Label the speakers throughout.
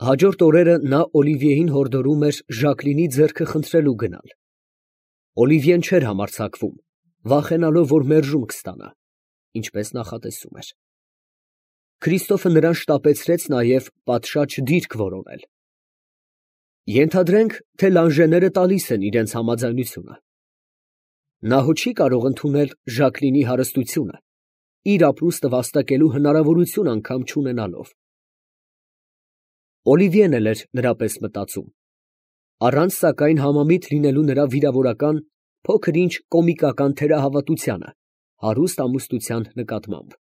Speaker 1: Հաջորդ օրերը նա Օլիվիեին հորդորում էր Ժակլինի ձեռքը խնդրելու գնալ։ Օլիվիեն չէր համարձակվում, վախենալով, որ մերժում կստանա, ինչպես նախատեսում էր։ Քրիստոֆը նրան շտապեցրեց նաև պատշաճ դիրք որոնել։ Ենթադրենք, թե լանժեները տալիս են իրենց համաձայնությունը։ Նա հո չի կարող ընդունել Ժակլինի հարստությունը, իր ապրուստը վաստակելու հնարավորություն անգամ չունենալով։ Օլիվիեն էլ էր նրա պես մտածում, առանց սակայն համամիտ լինելու նրա վիրավորական, փոքր-ինչ կոմիկական թերահավատությանը, հարուստ ամուսնության նկատմամբ։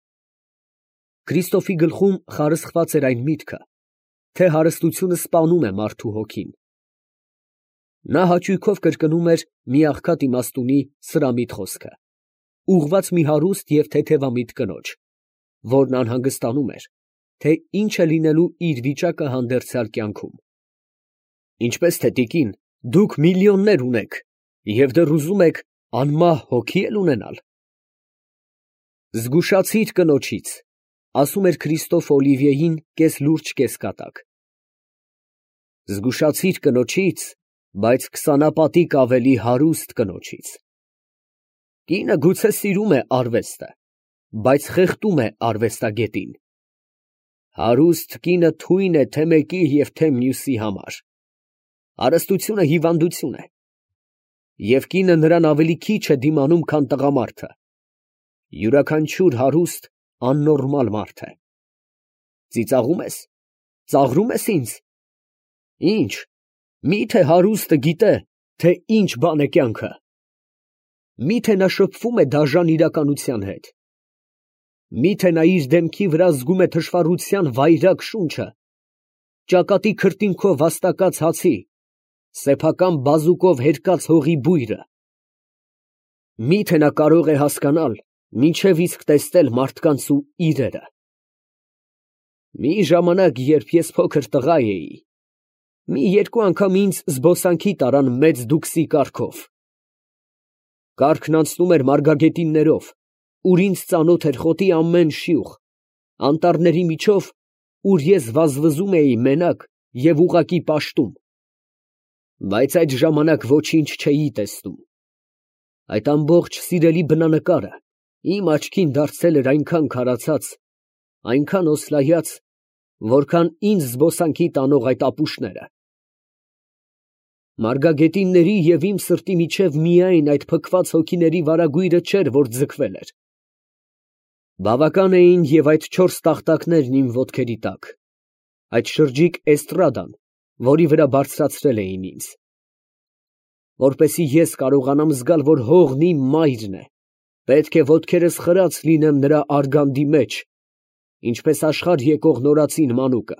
Speaker 1: Քրիստոֆի գլխում խարսխված էր այն միտքը, թե հարստությունը սպանում է մարդու հոգին։ Նա հաճույքով կրկնում էր մի աղքատ իմաստունի սրամիտ խոսքը, ուղղված մի հարուստ և թեթևամիտ կնոջ, որն անհանգստանում էր, թե ինչ է լինելու իր վիճակը հանդերձյալ կյանքում։ Ինչպես թե տիկին, դուք միլիոններ ունեք և դեռ ուզում եք անմահ հոգի էլ ունենալ։ Զգուշացիր կնոջից, ասում էր Քրիստոֆը Օլիվիեին կես լուրջ, կես կատակ։ Զգուշացիր կնոջից, բայց 20 պատիկ ավելի հարուստ կնոջից։ Կինը գուցե սիրում է արվեստը, բայց խեղդում է արվեստագետին։ Հարուստ կինը թույն է թե մեկի և թե մյուսի համար։ Հարստությունը հիվանդություն է, և կինը նրան ավելի քիչ է դիմանում, քան տղամարդը։ Յուրաքանչյուր հարուստ աննորմալ մարդ է։ Ծիծաղում ես, ծաղրում ես ինձ։ Ինչ, մի՞թե հարուստը գիտե, թե ինչ բան է կյանքը։ Մի՞թե նա շփվում է դաժան իրականության հետ։ Մի՞թե նա իր դեմքի վրա զգում է թշվառության վայրագ շունչը, ճակատի քրտինքով վաստակած հացի, սեփական բազուկով հերկած հողի բույրը։ Մի՞թե նա կարող է հասկանալ, մինչև իսկ տեսնել մարդկանց ու իրերը։ Մի ժամանակ, երբ ես փոքր տղա էի, մի երկու անգամ ինձ զբոսանքի տարան մեծ դուքսի կառքով։ Կառքն անցնում էր մարգագետիններով, ուր ինձ ծանոթ էր խոտի ամեն շյուղ, անտառների միջով, ուր ես վազվզում էի մենակ և ուղղակի պաշտում։ Բայց այդ ժամանակ ոչինչ չէի տեսնում։ Այդ ամբողջ սիրելի բնանկարը իմ աչքին դարձել էր այնքան քարացած, այնքան օսլայած, որքան ինձ զբոսանքի տանող այդ ապուշները։ Մարգագետինների և իմ սրտի միջև միայն այդ փքված հոգիների վարագույրը չէր, որ ձգվել էր։ Բավական էին և այդ 4 տախտակներն իմ ոտքերի տակ, այդ շրջիկ էստրադան, որի վրա բարձրացրել էին ինձ։ Որպեսզի ես կարողանամ զգալ, որ հողն իմ մայրն է, պետք է ոտքերս խրած լինեմ նրա արգանդի մեջ, ինչպես աշխարհ եկող նորածին մանուկը։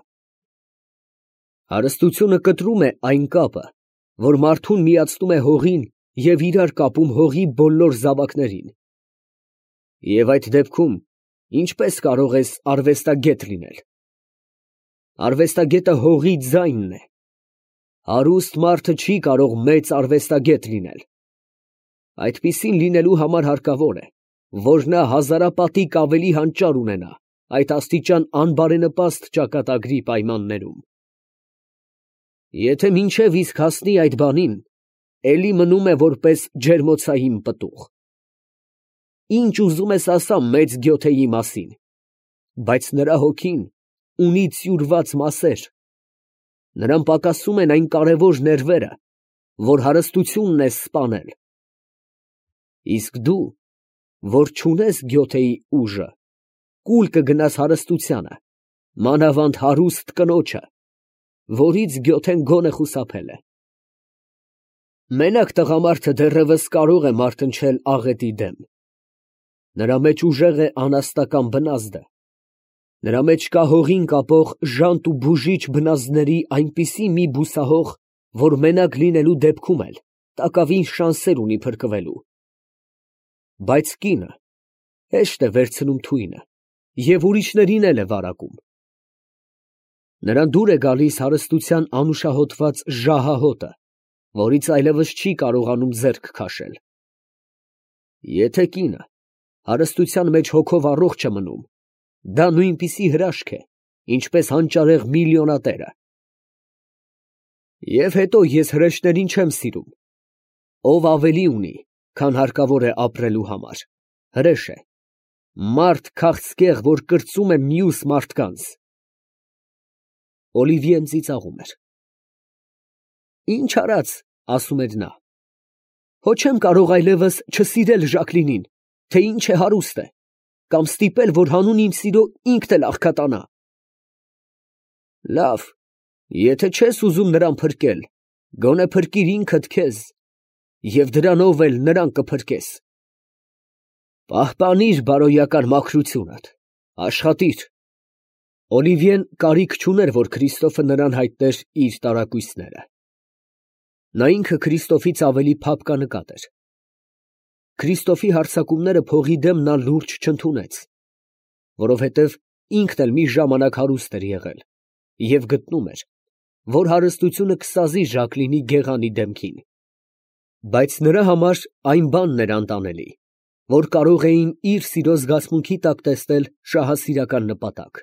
Speaker 1: Հարստությունը կտրում է այն կապը, որ մարդուն միացնում է հողին և իրար կապում հողի բոլոր զավակներին։ Եվ այդ դեպքում ինչպես կարող ես արվեստագետ լինել։ Արվեստագետը հողի ձայնն է։ Հարուստ մարդը չի կարող մեծ արվեստագետ լինել։ Այդպիսին լինելու համար հարկավոր է, որ նա հազարապատիկ ավելի հանճար ունենա այդ աստիճան անբարենպաստ ճակատագրի պայմաններում։ Եթե մինչև իսկ հասնի այդ բանին, էլի մնում է որպես ջերմոցային պտուղ։ Ինչ ուզում ես ասա մեծ գյոթեի մասին, բայց նրա հոգին ունի ծյուրված մասեր, նրան պակասում են այն կարևոր ներվերը, որ հարստությունն է սպանել։ Իսկ դու, որ չունես գյոթեի ուժը, կուլ կգնաս հարստությանը, մանավանդ հարուստ կնոջը, որից գյոթեն գոնե խուսափել է։ Մենակ տղամարդը դեռևս կարող է մարտնչել աղետի դեմ։ Նրա մեջ ուժեղ է անաստական բնազդը։ Նրա մեջ կա հողին կապող ժանտ ու բուժիչ բնազդների այնպիսի մի բուսահող, որ մենակ լինելու դեպքում էլ տակավին շանսեր ունի փրկվելու։ Բայց կինը հեշտ է վերցնում թույնը և ուրիշներին էլ է վարակում։ Նրան դուր է գալիս հարստության անուշահոտված ժահահոտը, որից այլևս չի կարողանում ձեռք քաշել։ Եթե կինը հարստության մեջ հոգով առողջ է մնում, դա նույնպիսի հրաշք է, ինչպես հանճարեղ միլիոնատերը։ Եվ հետո ես հրեշներին չեմ սիրում։ Ով ավելի ունի, քան հարկավոր է ապրելու համար, հրեշ է, մարդ քաղցկեղ, որ կրծում է մյուս մարդկանց։ Օլիվիեն ծիծաղում էր։ Ինչ արած, ասում էր նա, հո չեմ կարող այլևս չսիրել Ժակլինին, թե ինչ է հարուստ է, կամ ստիպել, որ հանուն իմ սիրո ինքն էլ աղքատանա։ Լավ, եթե չես ուզում նրան փրկել, գոնե փրկիր ինքդ քեզ, և դրանով էլ նրան կփրկես։ Պահպանիր բարոյական մաքրությունդ, աշխատիր։ Օլիվիեն կարիք չուներ, որ Քրիստոֆը նրան հայտներ իր տարակույսները։ Նա ինքը Քրիստոֆից ավելի փափկանկատ էր։ Քրիստոֆի հարձակումները փողի դեմ նա լուրջ չընդունեց, որովհետև ինքն էլ մի ժամանակ հարուստ էր եղել և գտնում էր, որ հարստությունը կսազի Ժակլինի գեղանի դեմքին։ Բայց նրա համար այն բանն էր անտանելի, որ կարող էին իր սիրո զգացմունքի տակ տեսնել շահասիրական նպատակ։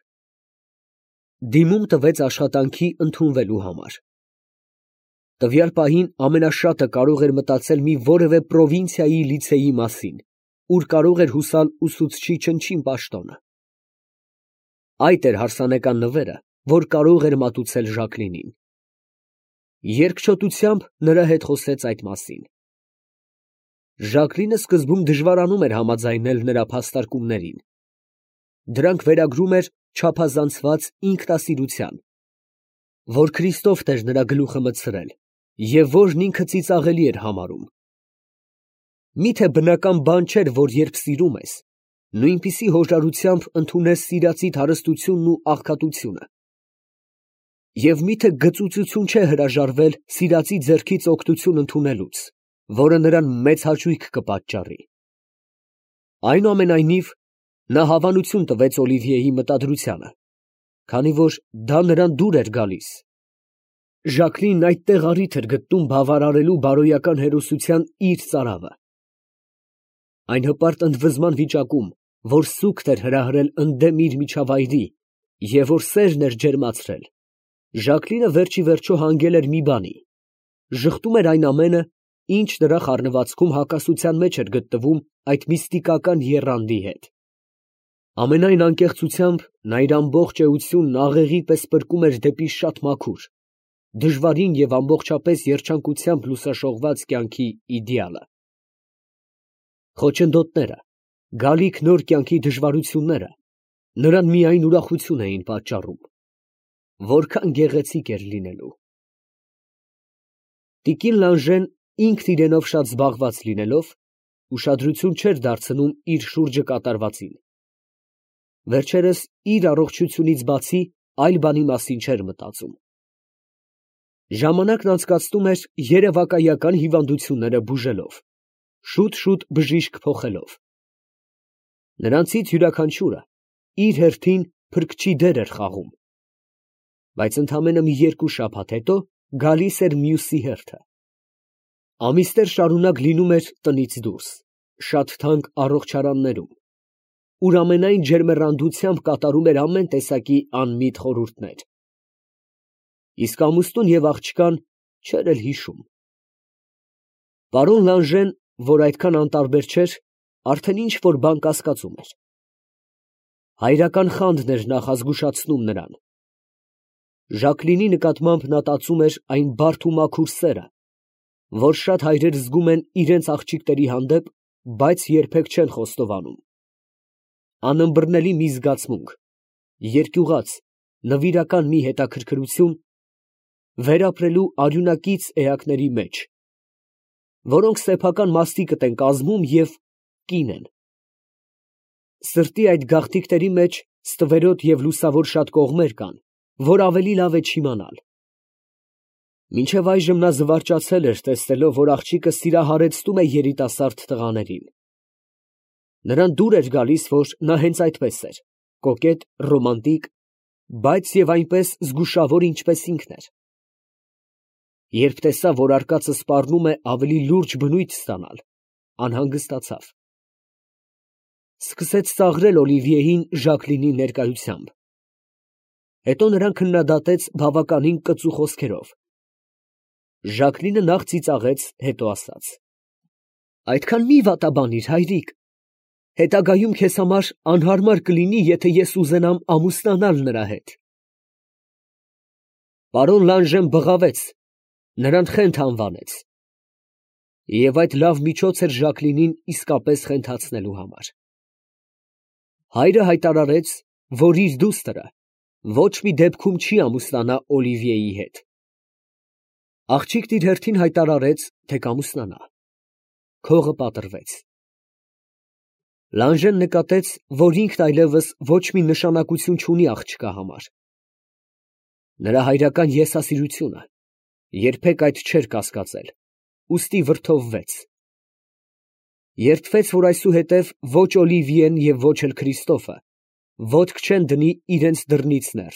Speaker 1: Դիմում տվեց աշխատանքի ընդունվելու համար։ Տվյալ պահին ամենաշատը կարող էր մտածել մի որևէ պրովինցիայի լիցեի մասին, ուր կարող էր հուսալ ուսուցչի չնչին պաշտոնը։ Այդ էր հարսանեկան նվերը, որ կարող էր մատուցել Ժակլինին։ Երկչոտությամբ նրա հետ խոսեց այդ մասին։ Ժակլինը սկզբում դժվարանում էր համաձայնել նրա փաստարկումներին։ Դրանք վերագրում էր չափազանցված ինքնասիրության, որ Քրիստոֆն էր նրա գլուխը մտցրել և որն ինքը ծիծաղելի էր համարում։ Միթե բնական բան չէր, որ երբ սիրում ես, նույնպիսի հոժարությամբ ընդունես սիրածիդ հարստությունն ու աղքատությունը։ Եվ միթե գծուծություն չէ հրաժարվել սիրածի ձեռքից օգնություն ընդունելուց, որը նրան մեծ հաճույք կպատճառի։ Այնուամենայնիվ, նա հավանություն տվեց Օլիվիեի մտադրությանը, քանի որ դա նրան դուր էր գալիս։ Ժակլինն այդտեղ առիթ էր գտնում բավարարելու բարոյական հերոսության իր ծարավը։ Այն հպարտ ընդվզման վիճակում, որ սուգտ էր հրահրել ընդդեմ իր միջավայրի և որ սերն էր ջերմացրել, Ժակլինը վերջիվերջո հանգել էր մի բանի, ժխտում էր այն ամենը, ինչ նրա խառնվածքում հակասության մեջ էր գտնվում այդ միստիկական եռանդի հետ։ Ամենայն անկեղծությամբ նա իր ամբողջ էությունն աղեղի պես պրկում էր դեպի շատ մաքուր, դժվարին և ամբողջապես երջանկությամբ լուսաշողված կյանքի իդեալը։ Խոչընդոտները, գալիք նոր կյանքի դժվարությունները նրան միայն ուրախություն էին պատճառում։ Որքան գեղեցիկ էր լինելու։ Տիկին Լանժեն ինքն իրենով շատ զբաղված լինելով, ուշադրություն չէր դարձնում իր շուրջը կատարվածին։ Վերջերս իր առողջությունից բացի այլ բանի մասին չէր մտածում։ Ժամանակն անցկացնում էր երևակայական հիվանդությունները բուժելով, շուտ-շուտ բժիշկ փոխելով։ Նրանցից յուրաքանչյուրը իր հերթին փրկչի դեր էր խաղում։ Բայց ընդամենը մի 2 շաբաթ հետո գալիս էր մյուսի հերթը։ Ամիսներ շարունակ լինում էր տնից դուրս, շատ թանկ առողջարաններում, ուր ամենայն ջերմեռանդությամբ կատարում էր ամեն տեսակի անմիտ խորհուրդներ։ Իսկ ամուսնուն և աղջկան չէր էլ հիշում։ Պարոն Լանժեն, որ այդքան անտարբեր չէր, արդեն ինչ-որ բան կասկածում էր։ Հայրական խանդն էր նախազգուշացնում նրան։ Ժակլինի նկատմամբ նա տածում էր այն բարդ ու մաքուր սերը, որ շատ հայրեր զգում են իրենց աղջիկների հանդեպ, բայց երբեք չեն խոստովանում։ Անըմբռնելի մի զգացմունք, երկյուղած, նվիրական մի հետաքրքրություն վերապրելու արյունակից էակների մեջ, որոնք սեփական մաստիկդ են կազմում և կին են։ Սրտի այդ գաղթիքների մեջ ստվերոտ և լուսավոր շատ կողմեր կան, որ ավելի լավ է չիմանալ։ Մինչև այժմ նա զվարճացել էր, տեսնելով, որ աղջիկը սիրահարեցնում է երիտասարդ տղաներին։ Նրան դուր էր գալիս, որ նա հենց այդպես էր, կոկետ, ռոմանտիկ, բայց և այնպես զգուշավոր, ինչպես ինքն էր։ Երբ տեսավ, որ արկածը սպառնում է ավելի լուրջ բնույթ ստանալ, անհանգստացավ։ Սկսեց ծաղրել Օլիվիեին Ժակլինի ներկայությամբ։ Հետո նրան քննադատեց բավականին կծու խոսքերով։ Ժակլինը նախ ծիծաղեց, հետո ասաց. «Այդքան մի վատաբանիր, հայրիկ, հետագայում քեզ համար անհարմար կլինի, եթե ես ուզենամ ամուսնանալ նրա հետ»։ Պարոն Լանժեն բղավեց, նրան խենթ անվանեց, և այդ լավ միջոց էր Ժակլինին իսկապես խենթացնելու համար։ Հայրը հայտարարեց, որ իր դուստրը ոչ մի դեպքում չի ամուսնանա Օլիվիեի հետ։ Աղջիկն իր հերթին հայտարարեց, թե կամուսնանա։ Քողը պատռվեց։ Լանժեն նկատեց, որ ինքն այլևս ոչ մի նշանակություն չունի աղջկա համար։ Նրա հայրական եսասիրությունը երբեք այդ չէր կասկածել, ուստի վրդովվեց։ Երդվեց, որ այսուհետև ոչ Օլիվիեն և ոչ էլ Քրիստոֆը ոտք չեն դնի իրենց դռնից ներս։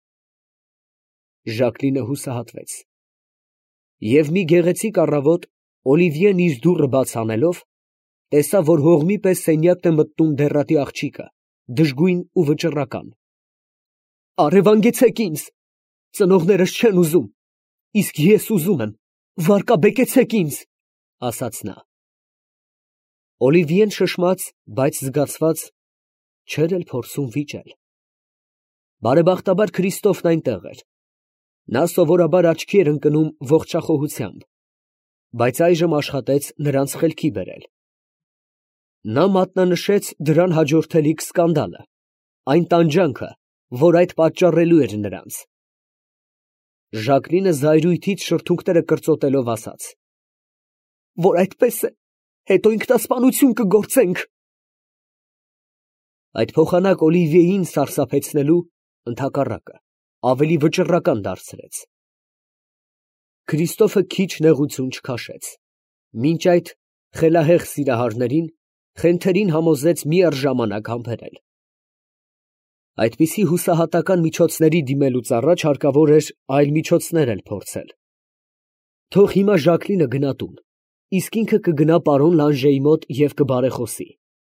Speaker 1: Ժակլինը հուսահատվեց։ Եվ մի գեղեցիկ առավոտ Օլիվիեն իր դուռը բաց անելով, տեսավ, որ հողմի պես սենյակն է մտնում դեռատի աղջիկը, դժգույն ու վճռական։ «Առևանգեցեք ինձ, ծնողներս չեն ուզում, իսկ ես ուզում եմ, վարկաբեկեցեք ինձ», ասաց նա։ Օլիվիեն շշմաց, բայց զգացված չէր էլ փորձում վիճել։ Բարեբախտաբար Քրիստոֆն այնտեղ էր։ Նա սովորաբար աչքի էր ընկնում ողջախոհությամբ, բայց այժմ աշխատեց նրանց խելքի բերել։ Նա մատնանշեց դրան հաջորդելիք սկանդալը, այն տանջանքը, որ այդ պատճառելու էր նրանց։ Ժակլինը զայրույթից շրթունքները կրծոտելով ասաց. «Որ այդպես է, հետո ինքնասպանություն կգործենք»։ Այդ փոխանակ Օլիվիեին սարսափեցնելու, ընդհակառակը, ավելի վճռական դարձրեց։ Քրիստոֆը քիչ նեղություն չքաշեց։ Մինչ այդ խելահեղ սիրահարներին խենթերին համոզեց միառժամանակ համբերել։ Այդպիսի հուսահատական միջոցների դիմելուց առաջ հարկավոր էր այլ միջոցներ էլ փորձել։ Թող հիմա Ժակլինը գնա տուն, իսկ ինքը կգնա պարոն Լանժեի մոտ և կբարեխոսի։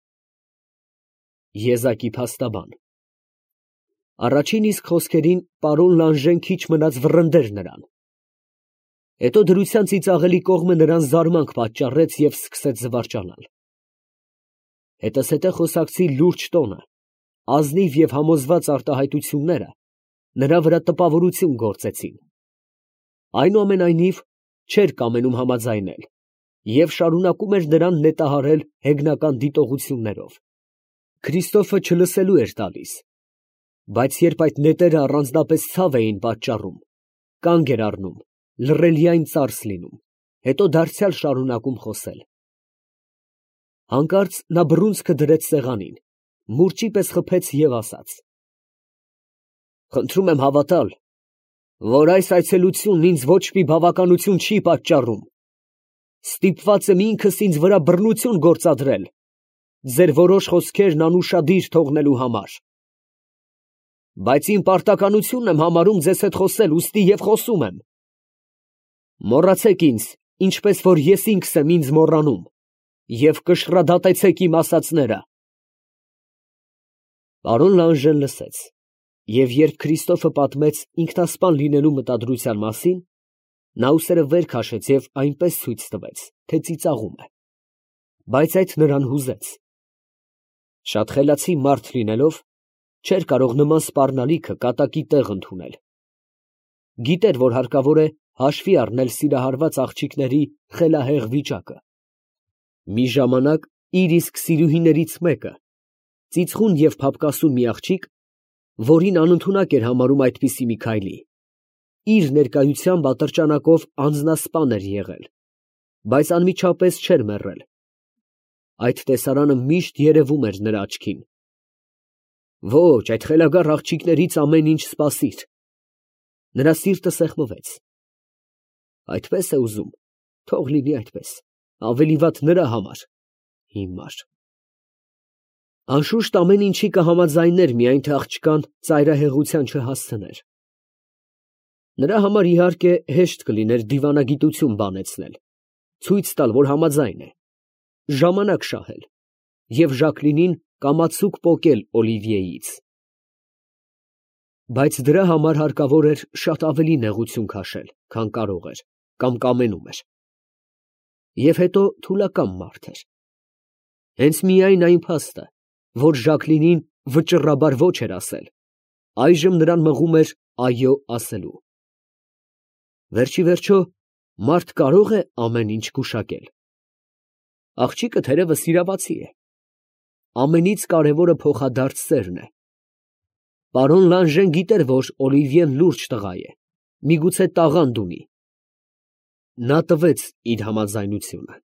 Speaker 1: Եզակի փաստաբան։ Առաջին իսկ խոսքերին պարոն Լանժեն քիչ մնաց վռնդեր նրան։ Հետո դրության ծիծաղելի կողմը նրան զարմանք պատճառեց և սկսեց զվարճանալ։ Հետզհետե խոսակցի լուրջ տոնը, ազնիվ և համոզված արտահայտությունները նրա վրա տպավորություն գործեցին։ Այնուամենայնիվ չէր կամենում համաձայնել և շարունակում էր նրան նետահարել հեգնական դիտողություններով։ Քրիստոֆը չլսելու էր տալիս, բայց երբ այդ նետերը առանձնապես ցավ էին պատճառում, կանգ էր առնում, լռելիայն ծարս լինում, հետո դարձյալ շարունակում խոսել։ Հանկարծ նա բռունցքը դրեց սեղանին, մուրճի պես խփեց և ասաց. «Խնդրում եմ հավատալ, որ այս այցելությունն ինձ ոչ մի բավականություն չի պատճառում։ Ստիպված եմ ինքս ինձ վրա բռնություն գործադրել, ձեր որոշ խոսքերն անուշադիր թողնելու համար։ Բայց իմ պարտականությունն եմ համարում ձեզ հետ խոսել, ուստի և խոսում եմ։ Մոռացեք ինձ, ինչպես որ ես ինքս եմ ինձ մոռանում, և կշռադատեցեք իմ ասածները»։ Պարոն Լանժեն լսեց, և երբ Քրիստոֆը պատմեց ինքնասպան լինելու մտադրության մասին, նա ուսերը վեր քաշեց և այնպես ցույց տվեց, թե ծիծաղում է, բայց այդ նրան հուզեց։ Շատ խելացի մարդ լինելով, չէր կարող նման սպառնալիքը կատակի տեղ ընդունել։ Գիտեր, որ հարկավոր է հաշվի առնել սիրահարված աղջիկների խելահեղ վիճակը։ Մի ժամանակ իր իսկ սիրուհիներից մեկը, ծիծխուն և փափկասուն մի աղջիկ, որին անընդունակ էր համարում այդպիսի մի քայլի, իր ներկայությամբ ատրճանակով անձնասպան էր եղել, բայց անմիջապես չէր մեռել։ Այդ տեսարանը միշտ երևում էր նրա աչքին։ Ոչ, այդ խելագար աղջիկներից ամեն ինչ սպասիր։ Նրա սիրտը սեղմվեց։ Այդպես է ուզում, թող լինի այդպես, ավելի վատ նրա համար, հիմար։ Անշուշտ ամեն ինչի կհամաձայներ, միայն թե աղջկան ծայրահեղության չհասցներ։ Նրա համար իհարկե հեշտ կլիներ դիվանագիտություն բանեցնել, ցույց տալ, որ համաձայն է, ժամանակ շահել և Ժակլինին կամացուկ պոկել Օլիվիեից։ Բայց դրա համար հարկավոր էր շատ ավելի նեղություն քաշել, քան կարող էր կամ կամենում էր։ Եվ հետո թուլակամ մարդ էր։ Հենց միայն այն փաստը, որ Ժակլինին վճռաբար ոչ էր ասել, այժմ նրան մղում էր այո ասելու։ Վերջիվերջո, մարդ կարող է ամեն ինչ գուշակել։ Աղջիկը թերևս սիրահարված է։ Ամենից կարևորը փոխադարձ սերն է։ Պարոն Լանժեն գիտեր, որ Օլիվիեն լուրջ տղա է, միգուցե տաղանդ ունի։ Նա տվեց իր համաձայնությունը։